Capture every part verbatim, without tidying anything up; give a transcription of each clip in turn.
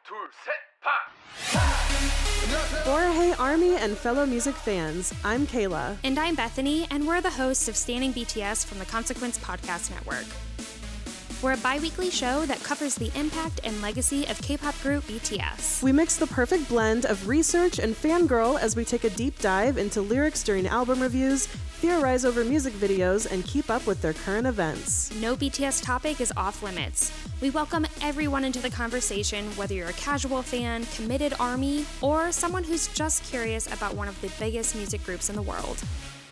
둘, 셋, 파! Borahey Army and fellow music fans, I'm Kayla. And I'm Bethany, and we're the hosts of Standing B T S from the Consequence Podcast Network. We're a bi-weekly show that covers the impact and legacy of K-pop group B T S. We mix the perfect blend of research and fangirl as we take a deep dive into lyrics during album reviews, theorize over music videos, and keep up with their current events. No B T S topic is off limits. We welcome everyone into the conversation, whether you're a casual fan, committed ARMY, or someone who's just curious about one of the biggest music groups in the world.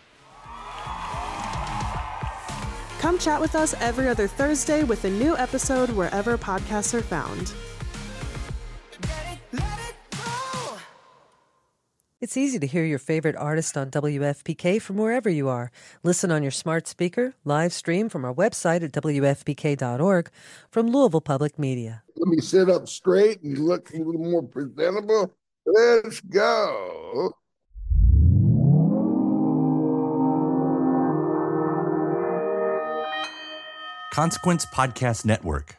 Come chat with us every other Thursday with a new episode wherever podcasts are found. It's easy to hear your favorite artist on W F P K from wherever you are. Listen on your smart speaker, live stream from our website at W F P K dot org from Louisville Public Media. Let me sit up straight and look a little more presentable. Let's go. Consequence Podcast Network.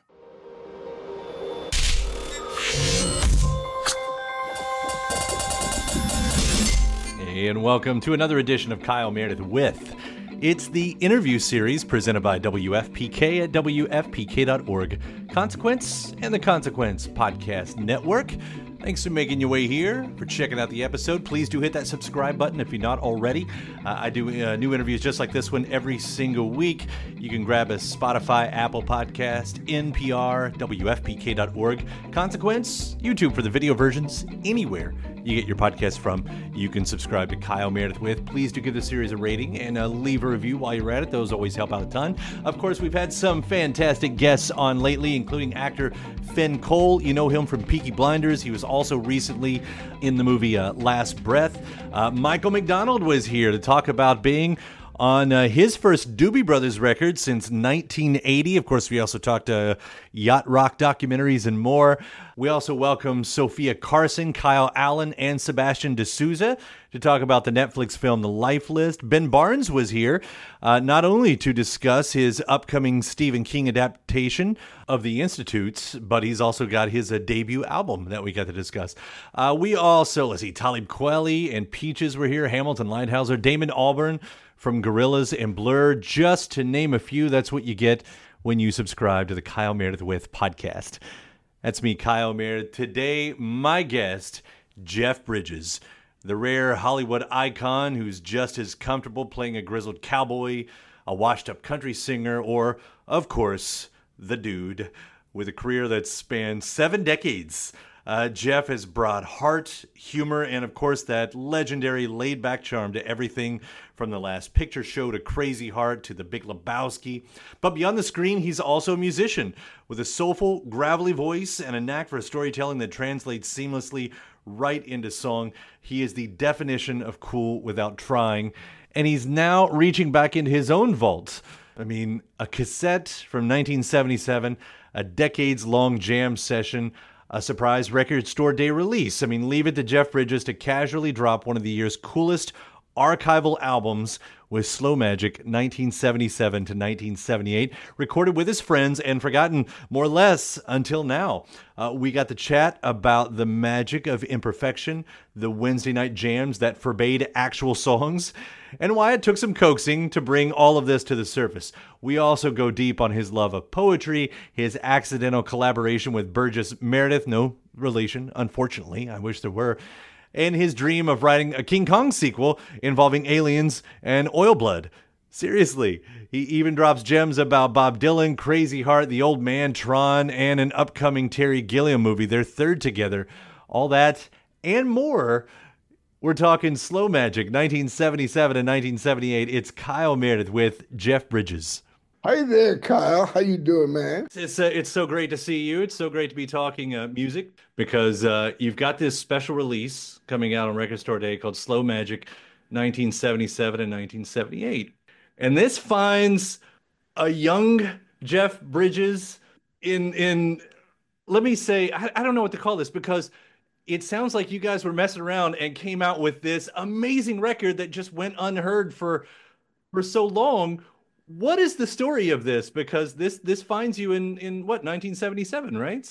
And welcome to another edition of Kyle Meredith With. It's the interview series presented by W F P K at W F P K dot org. Consequence and the Consequence Podcast Network. Thanks for making your way here, for checking out the episode. Please do hit that subscribe button if you're not already. Uh, I do uh, new interviews just like this one every single week. You can grab a Spotify, Apple Podcast, N P R, W F P K dot org. Consequence, YouTube for the video versions, anywhere you get your podcast from. You can subscribe to Kyle Meredith With. Please do give the series a rating and uh, leave a review while you're at it. Those always help out a ton. Of course, we've had some fantastic guests on lately, including actor Finn Cole. You know him from Peaky Blinders. He was also recently in the movie uh, Last Breath. Uh, Michael McDonald was here to talk about being on uh, his first Doobie Brothers record since nineteen eighty. Of course, we also talked uh, yacht rock documentaries and more. We also welcome Sophia Carson, Kyle Allen, and Sebastian D'Souza to talk about the Netflix film The Life List. Ben Barnes was here uh, not only to discuss his upcoming Stephen King adaptation of The Institutes, but he's also got his uh, debut album that we got to discuss. Uh, we also, let's see, Talib Kweli and Peaches were here, Hamilton Lighthouser, Damon Albarn from Gorillaz and Blur, just to name a few. That's what you get when you subscribe to the Kyle Meredith With podcast. That's me, Kyle Meredith. Today, my guest, Jeff Bridges, the rare Hollywood icon who's just as comfortable playing a grizzled cowboy, a washed-up country singer, or, of course, the dude, with a career that's spanned seven decades. Uh, Jeff has brought heart, humor, and of course that legendary laid-back charm to everything from The Last Picture Show to Crazy Heart to The Big Lebowski. But beyond the screen, he's also a musician with a soulful, gravelly voice and a knack for storytelling that translates seamlessly right into song. He is the definition of cool without trying, and he's now reaching back into his own vault. I mean, a cassette from nineteen seventy-seven, a decades-long jam session, a surprise record store day release. I mean, leave it to Jeff Bridges to casually drop one of the year's coolest archival albums with Slow Magic, nineteen seventy-seven to nineteen seventy-eight, recorded with his friends and forgotten more or less until now. Uh, we got to chat about the magic of imperfection, the Wednesday night jams that forbade actual songs, and why it took some coaxing to bring all of this to the surface. We also go deep on his love of poetry, his accidental collaboration with Burgess Meredith, no relation, unfortunately, I wish there were, and his dream of writing a King Kong sequel involving aliens and oil blood. Seriously, he even drops gems about Bob Dylan, Crazy Heart, The Old Man, Tron, and an upcoming Terry Gilliam movie, their third together. All that and more. We're talking Slow Magic, nineteen seventy-seven and nineteen seventy-eight. It's Kyle Meredith with Jeff Bridges. Hi there, Kyle. How you doing, man? It's uh, it's so great to see you. It's so great to be talking uh, music because uh, you've got this special release coming out on Record Store Day called Slow Magic, nineteen seventy-seven and nineteen seventy-eight. And this finds a young Jeff Bridges in, in let me say, I, I don't know what to call this because it sounds like you guys were messing around and came out with this amazing record that just went unheard for for so long. What is the story of this? Because this this finds you in, in what, nineteen seventy-seven, right?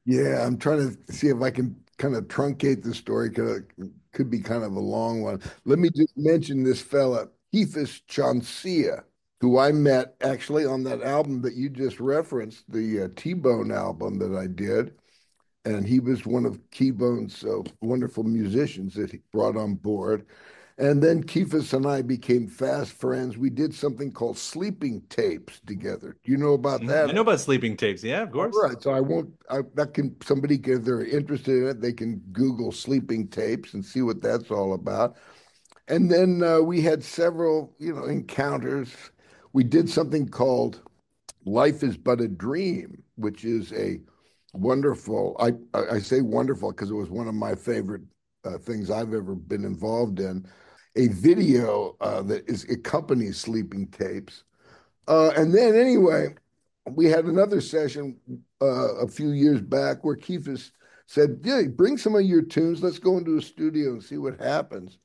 Yeah, I'm trying to see if I can kind of truncate the story because it could be kind of a long one. Let me just mention this fella, Kefis Chancia, who I met actually on that album that you just referenced, the uh, T-Bone album that I did. And he was one of Keybone's uh, wonderful musicians that he brought on board. And then Kefis and I became fast friends. We did something called sleeping tapes together. Do you know about Mhm. I that? know about sleeping tapes. Yeah, of All course. right, so I won't. I, that can somebody if they're interested in it, they can Google sleeping tapes and see what that's all about. And then uh, we had several, you know, encounters. We did something called "Life Is But a Dream," which is a wonderful. I I say wonderful because it was one of my favorite uh, things I've ever been involved in. A video uh, that is accompanies sleeping tapes. Uh, and then anyway, we had another session uh, a few years back where Keefus said, "Yeah, bring some of your tunes. Let's go into a studio and see what happens."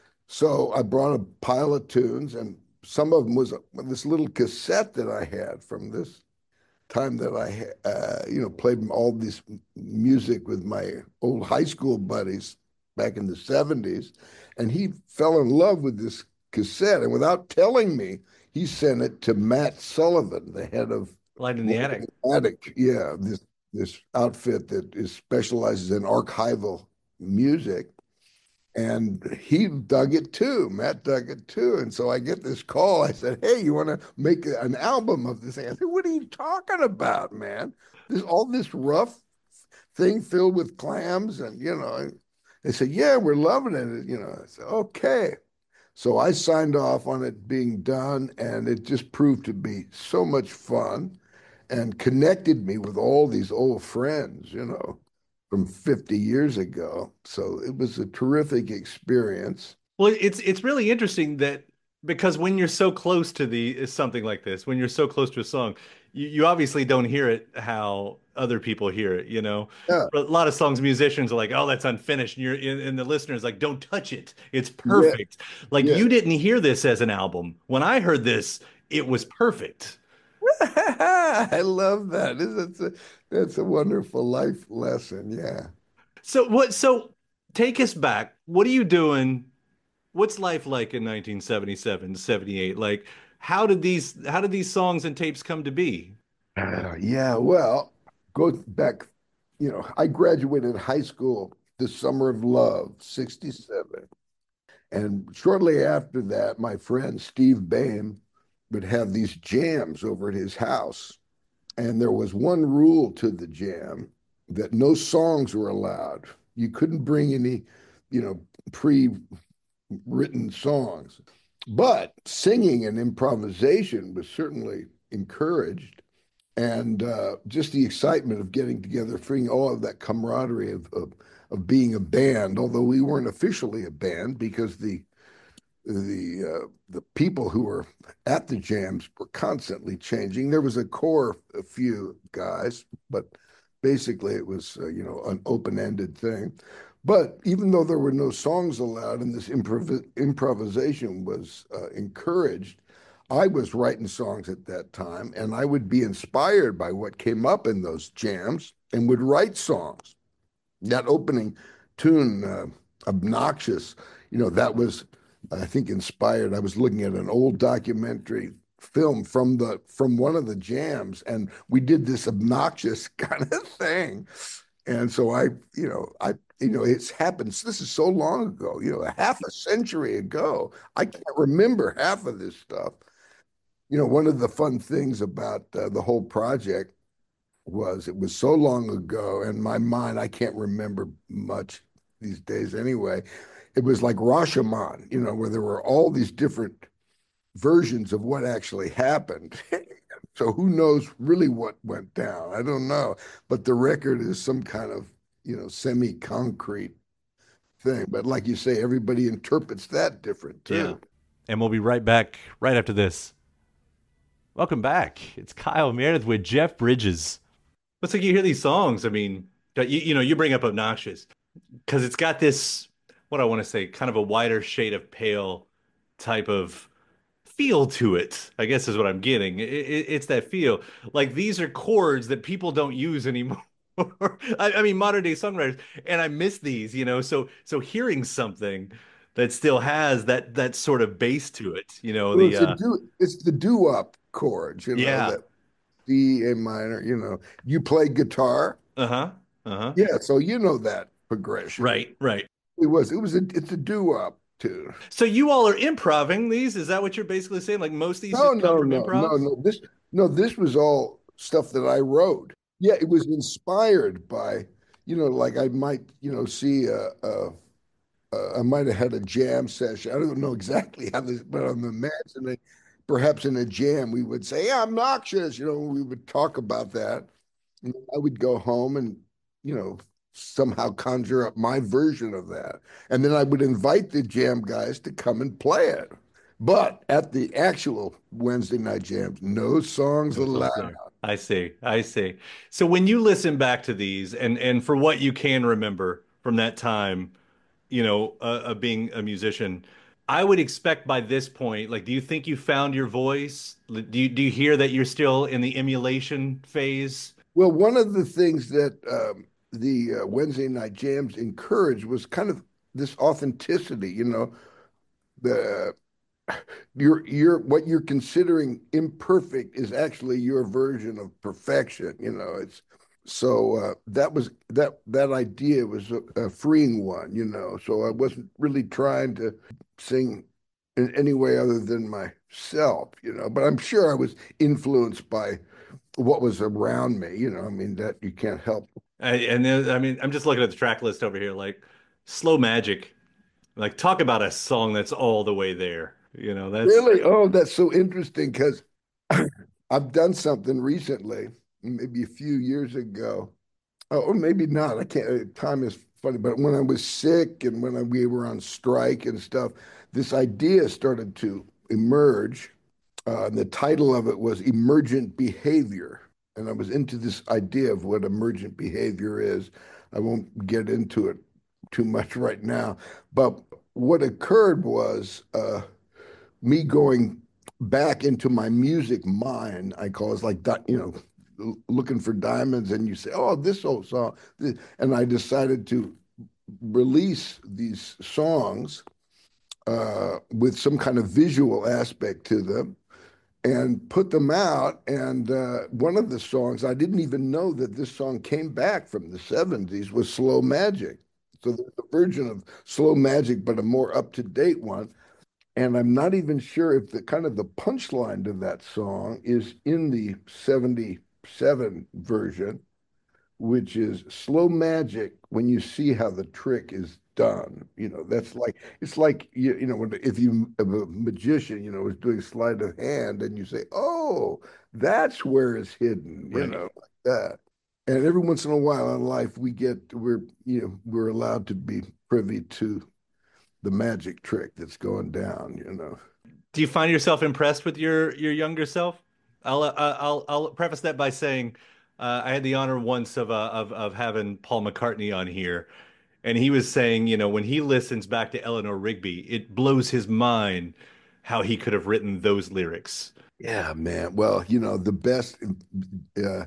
So I brought a pile of tunes, and some of them was this little cassette that I had from this time that I, uh, you know, played all this music with my old high school buddies back in the seventies. And he fell in love with this cassette. And without telling me, he sent it to Matt Sullivan, the head of Light in the Light in Attic. the Attic. Yeah, this this outfit that is specializes in archival music. And he dug it too. Matt dug it too. And so I get this call. I said, "Hey, you want to make an album of this thing?" I said, "What are you talking about, man? There's all this rough thing filled with clams." And, you know, they said, "Yeah, we're loving it." You know, I said, "Okay." So I signed off on it being done, and it just proved to be so much fun and connected me with all these old friends, you know, from fifty years ago. So it was a terrific experience. Well, it's it's really interesting that because when you're so close to the something like this, when you're so close to a song, you, you obviously don't hear it how other people hear it, you know. Yeah, A lot of songs, musicians are like, "Oh, that's unfinished," and you're and the listener's like, "Don't touch it. It's yeah, perfect." Like yeah. you didn't hear this as an album. When I heard this, it was perfect. I love that. That's a, that's a wonderful life lesson. Yeah. So what? So take us back. What are you doing? What's life like in nineteen seventy-seven, seventy-eight? Like, how did these how did these songs and tapes come to be? Uh, yeah, well, go back, you know, I graduated high school the summer of love, sixty-seven. And shortly after that, my friend Steve Bain would have these jams over at his house. And there was one rule to the jam that no songs were allowed. You couldn't bring any, you know, pre-written songs. But singing and improvisation was certainly encouraged. And uh, just the excitement of getting together, feeling all of that camaraderie of, of, of being a band, although we weren't officially a band because the the uh, the people who were at the jams were constantly changing. There was a core, a few guys, but basically it was uh, you know an open-ended thing. But even though there were no songs allowed and this improv improvisation was uh, encouraged, I was writing songs at that time, and I would be inspired by what came up in those jams and would write songs. That opening tune, uh, Obnoxious, you know, that was, I think, inspired. I was looking at an old documentary film from the from one of the jams, and we did this obnoxious kind of thing. And so I, you know, I, you know, it's happened. This is so long ago, you know, a half a century ago. I can't remember half of this stuff. You know, one of the fun things about uh, the whole project was it was so long ago, and my mind, I can't remember much these days anyway. It was like Rashomon, you know, where there were all these different versions of what actually happened. So who knows really what went down? I don't know. But the record is some kind of, you know, semi-concrete thing. But like you say, everybody interprets that different Yeah. too. And we'll be right back right after this. Welcome back. It's Kyle Meredith with Jeff Bridges. It's like you hear these songs. I mean, you, you know, you bring up Obnoxious because it's got this, what I want to say, kind of a wider shade of pale type of feel to it, I guess is what I'm getting. It, it, it's that feel. Like these are chords that people don't use anymore. I, I mean, modern day songwriters, and I miss these, you know. So, so hearing something that still has that that sort of bass to it, you know, Well, the it's a uh, do it's the doo-wop chords, you know, yeah, that D, A minor, you know. You play guitar. uh-huh, uh-huh, Yeah, so you know that progression. right, right. It was it was a it's a doo-wop tune. So you all are improving these? Is that what you're basically saying? Like most of these No, just come no, from no, no, improvs? no. This no, this was all stuff that I wrote. Yeah, it was inspired by, you know, like I might, you know, see a, a, a I might have had a jam session. I don't know exactly how this, but on the mats, and then perhaps in a jam we would say, "Yeah, I'm noxious," you know, we would talk about that. And I would go home and, you know, somehow conjure up my version of that. And then I would invite the jam guys to come and play it. But at the actual Wednesday night jams, no songs No songs allowed. there. I see. I see. So when you listen back to these and and for what you can remember from that time, you know, uh, of being a musician, I would expect by this point, like, do you think you found your voice? Do you do you hear that you're still in the emulation phase? Well, one of the things that um, the uh, Wednesday night jams encouraged was kind of this authenticity, you know, the you're you're what you're considering imperfect is actually your version of perfection, you know. It's so uh, that was that that idea was a, a freeing one, you know. So I wasn't really trying to sing in any way other than myself, you know. But I'm sure I was influenced by what was around me, you know. I mean, that you can't help. I, and then, I mean, I'm just looking at the track list over here, like Slow Magic. Like, talk about a song that's all the way there. You know, that's Really? Oh, that's so interesting because I've done something recently, maybe a few years ago. Oh, or maybe not. I can't. uh, Time is funny, but when I was sick and when I, we were on strike and stuff, this idea started to emerge. Uh, and the title of it was Emergent Behavior. And I was into this idea of what emergent behavior is. I won't get into it too much right now. But what occurred was uh, me going back into my music mind. I call it like, you know, looking for diamonds, and you say, oh, this old song. And I decided to release these songs uh, with some kind of visual aspect to them and put them out. And uh, one of the songs, I didn't even know that this song came back from the seventies, was Slow Magic. So there's a version of Slow Magic, but a more up-to-date one. And I'm not even sure if the kind of the punchline to that song is in the seventy-seven version, which is slow magic when you see how the trick is done. You know, that's like, it's like, you, you know, when, if you, if a magician, you know, is doing sleight of hand and you say, oh, that's where it's hidden, you right. know, like that. And every once in a while in life, we get, we're, you know, we're allowed to be privy to the magic trick that's going down, you know. Do you find yourself impressed with your your younger self? I'll uh, I'll I'll preface that by saying uh, I had the honor once of uh, of of having Paul McCartney on here, and he was saying, you know, when he listens back to Eleanor Rigby, it blows his mind how he could have written those lyrics. Yeah, man. Well, you know, the best, uh,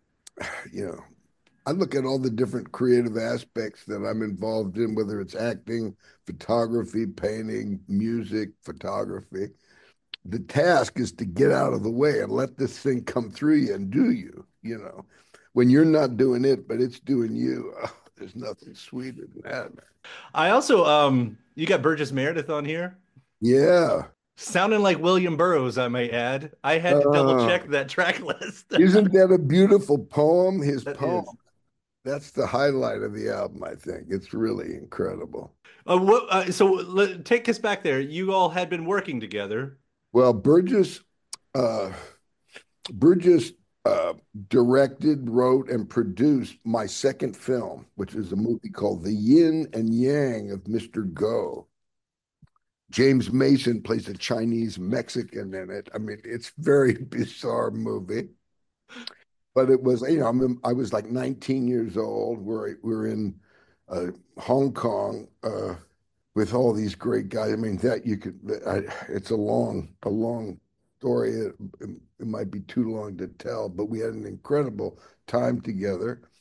you know, I look at all the different creative aspects that I'm involved in, whether it's acting, photography, painting, music, photography. The task is to get out of the way and let this thing come through you and do you, you know. When you're not doing it, but it's doing you, oh, there's nothing sweeter than that, man. I also um you got Burgess Meredith on here. Yeah. Sounding like William Burroughs, I may add. I had to double Uh, check that track list. isn't that a beautiful poem? His That poem. is. That's the highlight of the album, I think. It's really incredible. Uh, what, uh, so let, take us back there. You all had been working together. Well, Burgess, uh, Burgess uh, directed, wrote, and produced my second film, which is a movie called The Yin and Yang of Mister Go. James Mason plays a Chinese Mexican in it. I mean, it's a very bizarre movie. But it was, you know, I'm, I was like nineteen years old. We're we're in uh, Hong Kong uh, with all these great guys. I mean, that you could. I, it's a long, a long story. It, it might be too long to tell, but we had an incredible time together.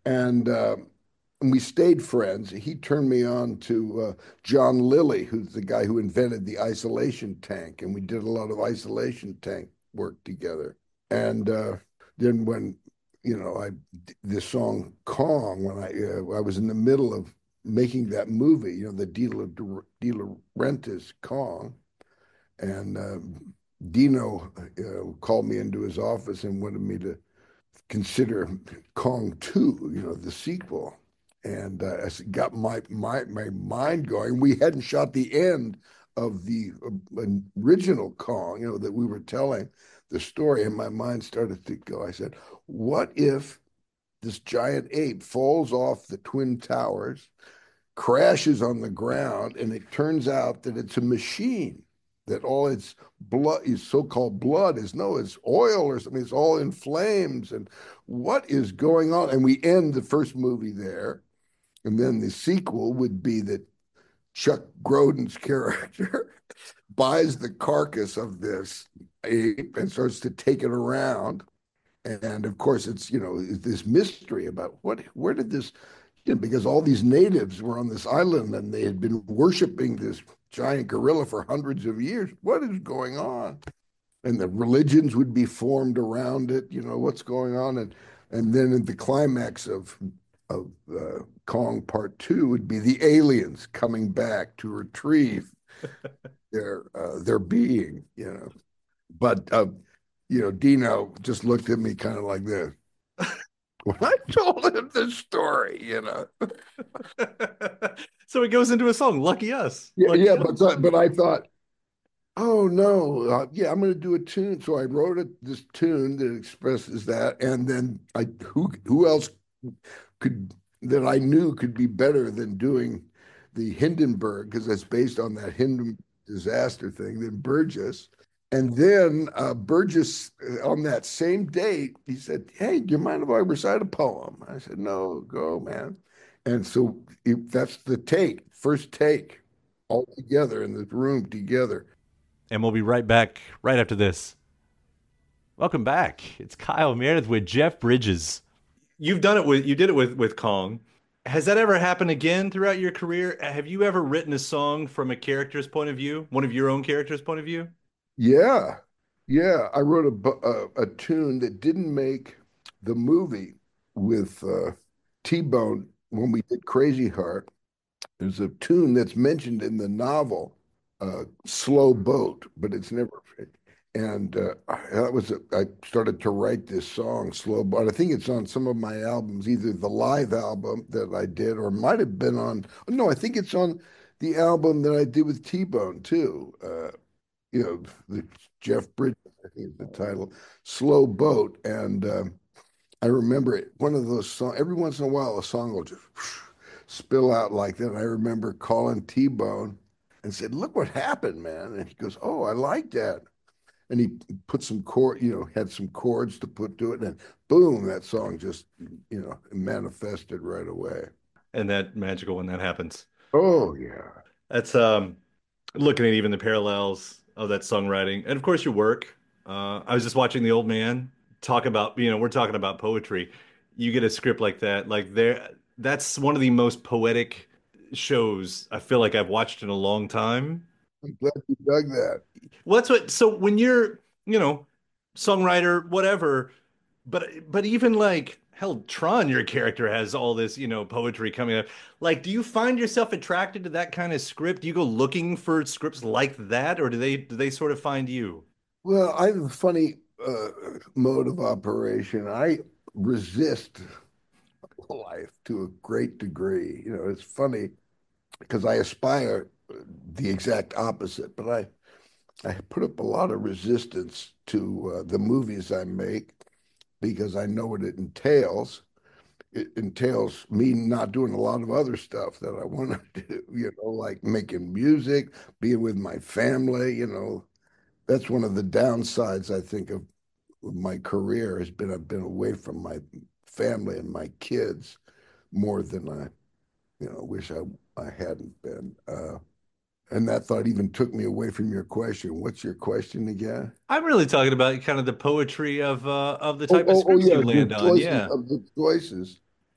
And uh, and we stayed friends. He turned me on to uh, John Lilly, who's the guy who invented the isolation tank, and we did a lot of isolation tank work together. And uh, then when you know I the song Kong, when I uh, I was in the middle of making that movie, you know, the De, La, De Laurentiis Kong, and uh, Dino uh, called me into his office and wanted me to consider Kong two, you know, the sequel. And uh, I got my, my my mind going. We hadn't shot the end of the uh, original Kong, you know, that we were telling the story, and my mind started to go. I said, what if this giant ape falls off the Twin Towers, crashes on the ground, and it turns out that it's a machine, that all its blood, its so-called blood, is no, it's oil or something. It's all in flames. And what is going on? And we end the first movie there. And then the sequel would be that Chuck Grodin's character buys the carcass of this ape and starts to take it around. And of course, it's, you know, this mystery about what, where did this, you know, because all these natives were on this island and they had been worshiping this giant gorilla for hundreds of years. What is going on? And the religions would be formed around it. You know, what's going on? And and then in the climax of of uh, Kong Part Two would be the aliens coming back to retrieve their uh, their being. You know, but uh, you know, Dino just looked at me kind of like this. When I told him this story, you know. So it goes into a song, Lucky Us. Yeah, Lucky yeah, us. but but I thought, oh no, uh, yeah, I'm going to do a tune. So I wrote a, this tune that expresses that, and then I who who else could that I knew could be better than doing the Hindenburg, because that's based on that Hindenburg disaster thing, than Burgess. And then uh, Burgess, uh, on that same date, he said, "Hey, do you mind if I recite a poem?" I said, "No, go, man." And so it, that's the take, first take, all together in the room together. And we'll be right back right after this. Welcome back. It's Kyle Meredith with Jeff Bridges. You've done it with, you did it with, with Kong. Has that ever happened again throughout your career? Have you ever written a song from a character's point of view, one of your own character's point of view? Yeah, yeah. I wrote a, a, a tune that didn't make the movie with uh, T-Bone when we did Crazy Heart. There's a tune that's mentioned in the novel, uh, Slow Boat, but it's never. And uh, that was a, I started to write this song, Slow Boat. I think it's on some of my albums, either the live album that I did, or might have been on. No, I think it's on the album that I did with T-Bone too. Uh, you know, the Jeff Bridges, I think is the title, Slow Boat. And um, I remember it, one of those songs, every once in a while, a song will just whoosh, spill out like that. And I remember calling T-Bone and said, "Look what happened, man." And he goes, "Oh, I like that." And he put some chord, you know, had some chords to put to it. And boom, that song just, you know, manifested right away. And that magical when that happens. Oh, yeah. That's um, looking at even the parallels of that songwriting, and of course your work. Uh, I was just watching The Old Man talk about, you know, we're talking about poetry. You get a script like that, like there, that's one of the most poetic shows I feel like I've watched in a long time. I'm glad you dug that. Well, that's what, so when you're, you know, songwriter, whatever, but but even like hell, Tron, your character has all this, you know, poetry coming up. Like, do you find yourself attracted to that kind of script? Do you go looking for scripts like that, or do they do they sort of find you? Well, I have a funny uh, mode of operation. I resist life to a great degree. You know, it's funny because I aspire the exact opposite, but I I put up a lot of resistance to uh, the movies I make because I know what it entails. It entails me not doing a lot of other stuff that I want to do, you know, like making music, being with my family, you know. That's one of the downsides, I think, of my career has been I've been away from my family and my kids more than I, you know, wish I, I hadn't been. Uh, and that thought even took me away from your question. What's your question again? I'm really talking about kind of the poetry of uh, of the Oh, type of oh, oh scripts yeah, you the land on. choices Yeah. of the choices.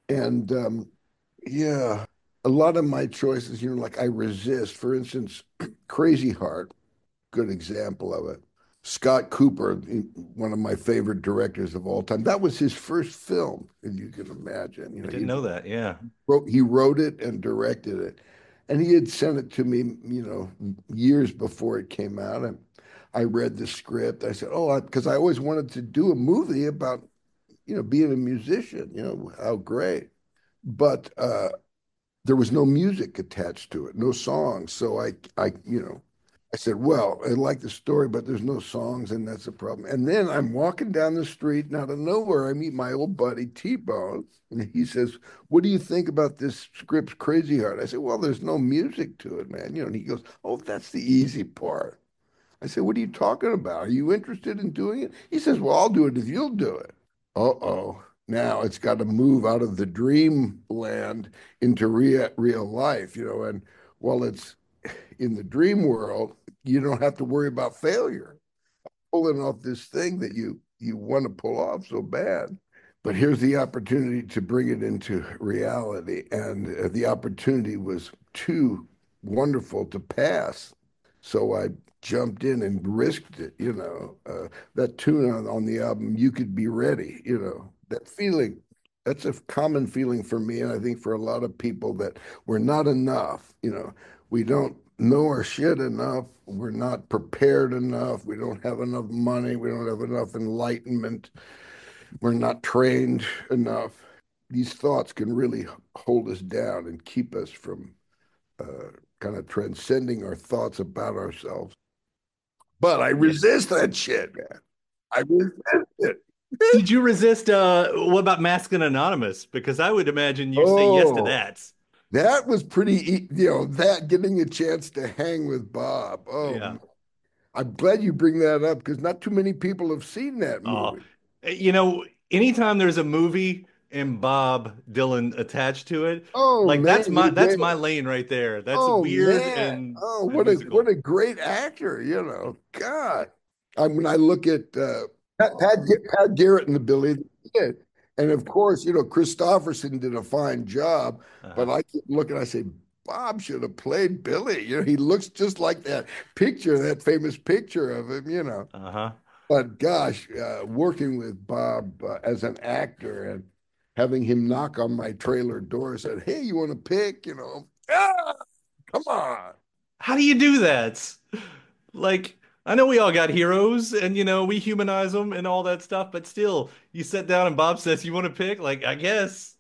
And um, yeah, a lot of my choices, you know, like I resist. For instance, Crazy Heart, good example of it. Scott Cooper, one of my favorite directors of all time. That was his first film, if you can imagine. You I know, didn't he know that. Yeah. wrote he wrote it and directed it, and he had sent it to me, you know, years before it came out. And I read the script. I said, "Oh," because I, I always wanted to do a movie about, you know, being a musician. You know, how great. But uh, there was no music attached to it, no songs. So I, I, you know, I said, well, I like the story, but there's no songs, and that's a problem. And then I'm walking down the street, and out of nowhere, I meet my old buddy T-Bone, and he says, "What do you think about this script, Crazy Heart?" I said, "Well, there's no music to it, man." You know, and he goes, "Oh, that's the easy part." I said, "What are you talking about? Are you interested in doing it?" He says, "Well, I'll do it if you'll do it." Uh-oh. Now it's got to move out of the dream land into real real life, you know, and while it's in the dream world, you don't have to worry about failure, pulling off this thing that you you want to pull off so bad. But here's the opportunity to bring it into reality, and uh, the opportunity was too wonderful to pass. So I jumped in and risked it, you know. Uh, that tune on, on the album, "You Could Be Ready," you know, that feeling, that's a common feeling for me, and I think for a lot of people, that we're not enough, you know. We don't know our shit enough. We're not prepared enough. We don't have enough money. We don't have enough enlightenment. We're not trained enough. These thoughts can really hold us down and keep us from uh, kind of transcending our thoughts about ourselves. But I resist that shit, man. I resist it. Did you resist uh what about Masculine Anonymous? Because I would imagine you say yes to Oh, that. that was pretty, e- you know, that getting a chance to hang with Bob. Yeah. Oh, I'm glad you bring that up because not too many people have seen that Oh, movie. you know, anytime there's a movie and Bob Dylan attached to it, Oh like man, that's my that's yeah. my lane right there. That's Oh weird man. and, Oh, and what a what musical. a great actor, you know. God. I when I look at uh, Pat, Pat, Pat Garrett and the Billy the Kid, and of course, you know, Christopherson did a fine job, but Uh-huh. I keep looking, I say, Bob should have played Billy. You know, he looks just like that picture, that famous picture of him, you know. Uh-huh. But gosh, uh, working with Bob uh, as an actor and having him knock on my trailer door and said, "Hey, you want to pick?" You know, ah, come on. How do you do that? Like, I know we all got heroes and, you know, we humanize them and all that stuff, but still, you sit down and Bob says, "You want to pick?" Like, I guess.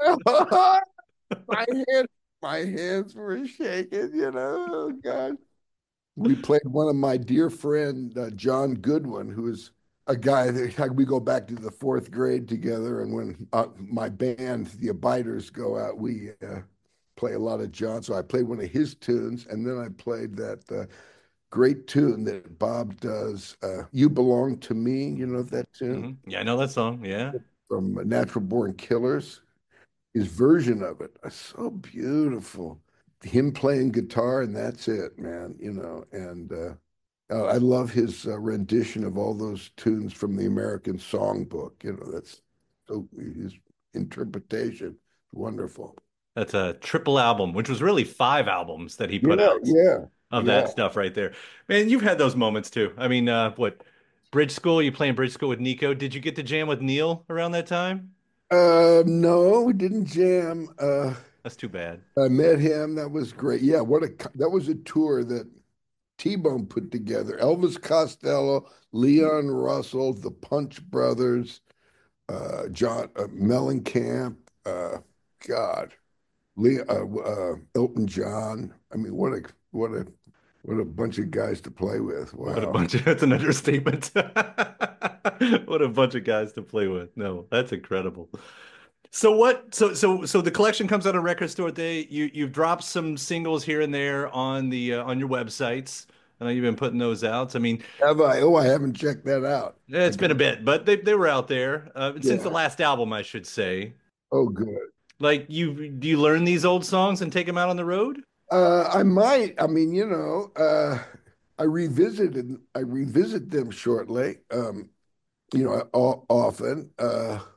my hand, my hands were shaking. You know, oh, God. We played one of my dear friend uh, John Goodwin, who is a guy that we go back to the fourth grade together. And when uh, my band, the Abiders, go out, we uh, play a lot of John. So I played one of his tunes, and then I played that uh, great tune that Bob does, uh, "You Belong to Me." You know that tune Hmm. Yeah, I know that song. Yeah. from Natural Born Killers. His version of it is so beautiful. Him playing guitar, and that's it, man. You know, and uh, uh, I love his uh, rendition of all those tunes from the American Songbook. You know, that's so his interpretation, wonderful. That's a triple album, which was really five albums that he put Yeah, out yeah, of yeah. that stuff right there. Man, you've had those moments too. I mean, uh, what, Bridge School? You playing Bridge School with Nico? Did you get to jam with Neil around that time? Uh, no, we didn't jam. Uh, That's too bad. I met him. That was great. Yeah, what a that was a tour that T-Bone put together. Elvis Costello, Leon Russell, the Punch Brothers, uh, John uh, Mellencamp, uh, God, Lee, uh, uh, Elton John. I mean, what a what a what a bunch of guys to play with. What a Wow. bunch of, that's an understatement. What a bunch of guys to play with. No, that's incredible. So what, so so so the collection comes out on Record Store Day. You you've dropped some singles here and there on the uh, on your websites. I know you've been putting those out. I mean, Have I? Oh, I haven't checked that out. I it's been got, a bit, but they they were out there uh, since the yeah. last album, I should say. Oh, good. Like you, do you learn these old songs and take them out on the road? Uh, I might. I mean, you know, uh, I revisited. I revisit them shortly. Um, you know, o- often. Uh,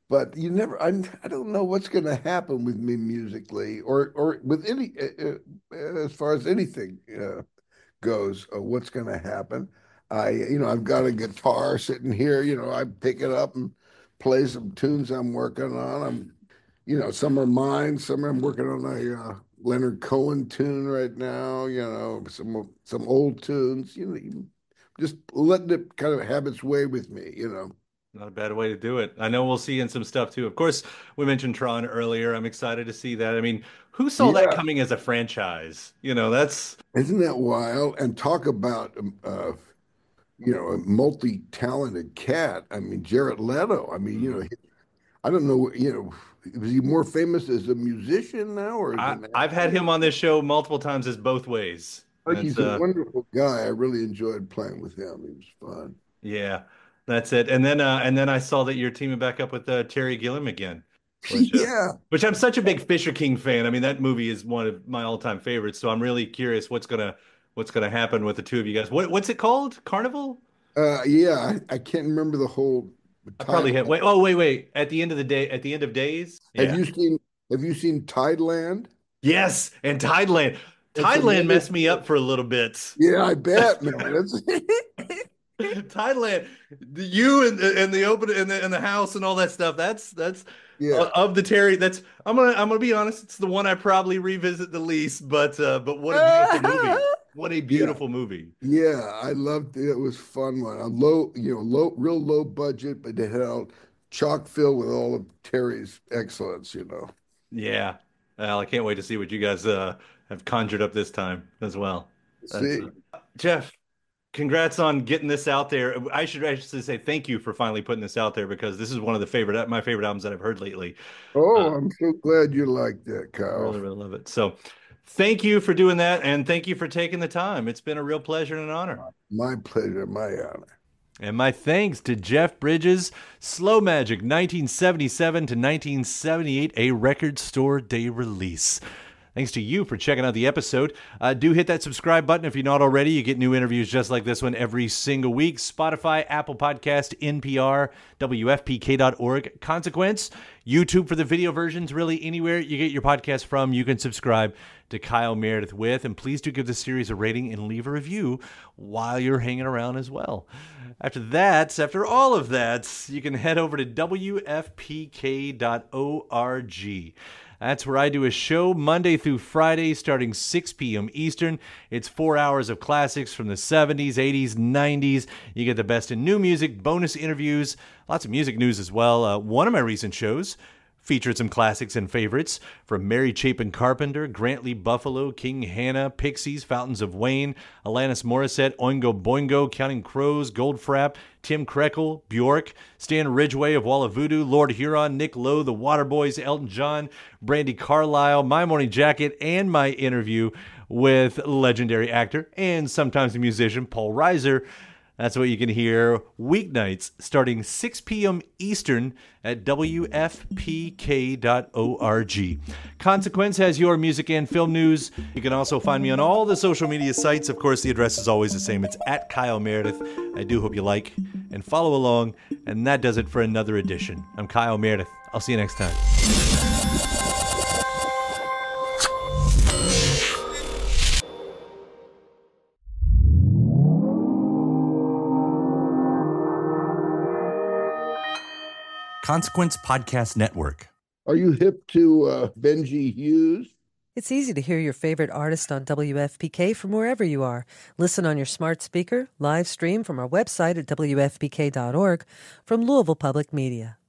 but you never. I I don't know what's going to happen with me musically, or or with any uh, uh, as far as anything uh, goes. Uh, what's going to happen? I you know I've got a guitar sitting here. You know I pick it up and play some tunes I'm working on. I'm you know some are mine. Some I'm working on a uh, Leonard Cohen tune right now. You know some some old tunes. You know just letting it kind of have its way with me. You know. Not a bad way to do it. I know we'll see in some stuff too. Of course, we mentioned Tron earlier. I'm excited to see that. I mean, who saw that Yeah. coming as a franchise? You know, that's Isn't that wild? And talk about um, uh, you know, a multi-talented cat. I mean, Jared Leto. I mean, you know, Mhm. he- I don't know, you know, is he more famous as a musician now or as I an I've had actor? him on this show multiple times as both ways. Oh, That's he's a uh wonderful guy. I really enjoyed playing with him. He was fun. yeah, that's it. And then uh and then I saw that you're teaming back up with uh, Terry Gilliam again, which uh, Yeah. which I'm such a big Fisher King fan. I mean, that movie is one of my all-time favorites. So I'm really curious what's gonna what's gonna happen with the two of you guys. What what's it called? Carnival? Uh, yeah, I, I can't remember the whole I probably title. have. Wait, oh, wait, wait. At the end of the day, at the end of days? Have Yeah. you seen have you seen Tideland? Yes, and Tideland. It's Tideland another messed me up for a little bit. Yeah, I bet, man. It's Thailand, the, you and and the open and the and the house and all that stuff. That's that's uh, yeah. of the Terry. That's I'm gonna I'm gonna be honest. It's the one I probably revisit the least. But uh, but what a beautiful movie! What a Yeah. beautiful movie! Yeah, I loved it. It was fun one. A low, you know, low, real low budget, but it had all chock filled with all of Terry's excellence, you know. Yeah. Well, I can't wait to see what you guys uh, have conjured up this time as well. That's See? uh, Jeff. Congrats on getting this out there. I should actually say thank you for finally putting this out there because this is one of the favorite my favorite albums that I've heard lately. Uh, Oh, I'm so glad you like that, Kyle. really, really love it. So thank you for doing that and thank you for taking the time. It's been a real pleasure and an honor. My pleasure, my honor. And my thanks to Jeff Bridges, Slow Magic nineteen seventy-seven to nineteen seventy-eight, a Record Store Day release. Thanks to you for checking out the episode. Uh, do hit that subscribe button if you're not already. You get new interviews just like this one every single week. Spotify, Apple Podcast, N P R, W F P K dot org. Consequence, YouTube for the video versions. Really, anywhere you get your podcast from, you can subscribe to Kyle Meredith with. And please do give the series a rating and leave a review while you're hanging around as well. After that, after all of that, you can head over to W F P K dot org. That's where I do a show Monday through Friday starting six p.m. Eastern. It's four hours of classics from the seventies, eighties, nineties. You get the best in new music, bonus interviews, lots of music news as well. Uh, one of my recent shows featured some classics and favorites from Mary Chapin Carpenter, Grantley Buffalo, King Hannah, Pixies, Fountains of Wayne, Alanis Morissette, Oingo Boingo, Counting Crows, Goldfrapp, Tim Krekel, Bjork, Stan Ridgway of Wall of Voodoo, Lord Huron, Nick Lowe, The Waterboys, Elton John, Brandy Carlisle, My Morning Jacket, and my interview with legendary actor and sometimes musician Paul Reiser. That's what you can hear weeknights starting six p.m. Eastern at W F P K dot org. Consequence has your music and film news. You can also find me on all the social media sites. Of course, the address is always the same. It's at Kyle Meredith. I do hope you like and follow along. And that does it for another edition. I'm Kyle Meredith. I'll see you next time. Consequence Podcast Network. Are you hip to uh, Benji Hughes? It's easy to hear your favorite artist on W F P K from wherever you are. Listen on your smart speaker, live stream from our website at W F P K dot org, from Louisville Public Media.